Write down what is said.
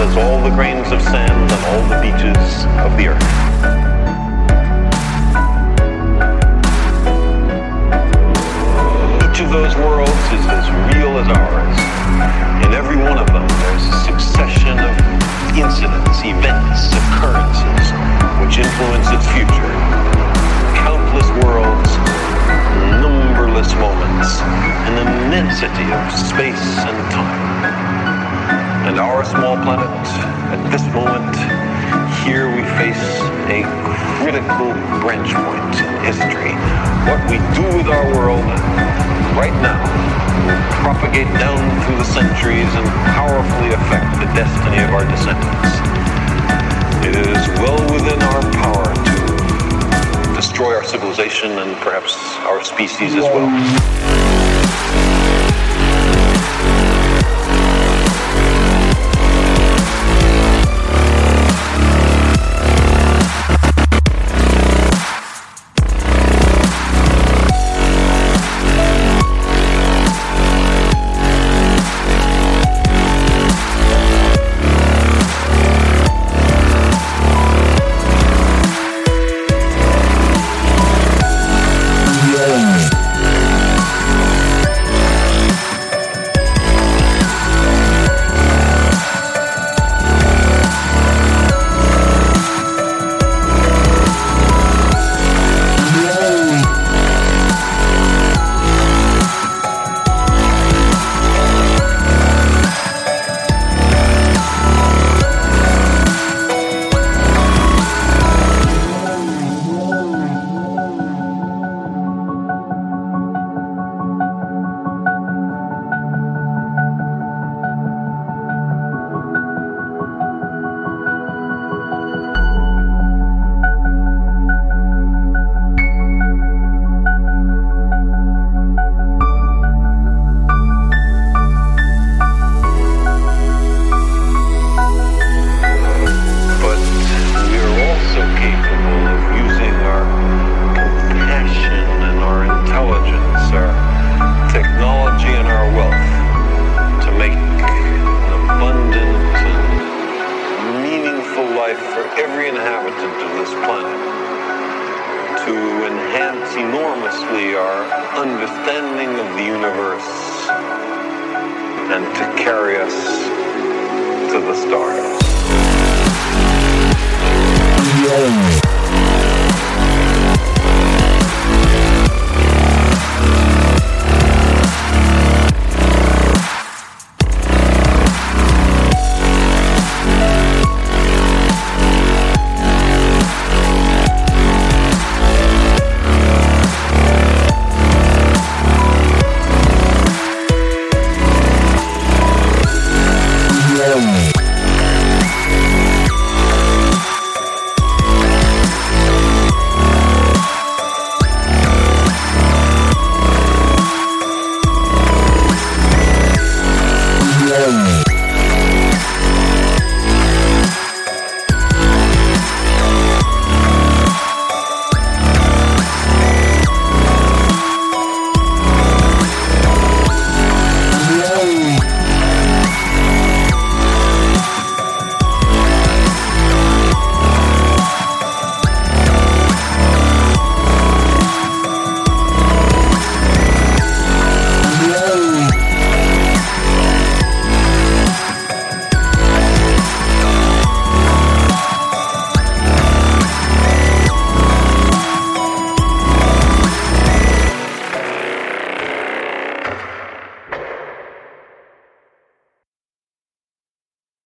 as all the grains of sand on all the beaches of the earth. Each of those worlds is as real as ours. In every one of them, there's a succession of incidents, events, occurrences, which influence its future. Countless worlds, numberless moments, an immensity of space and time. And our small planet, at this moment, here we face a critical branch point in history. What we do with our world right now will propagate down through the centuries and powerfully affect the destiny of our descendants. It is well within our power to destroy our civilization and perhaps our species as well. Every inhabitant of this planet, to enhance enormously our understanding of the universe and to carry us to the stars.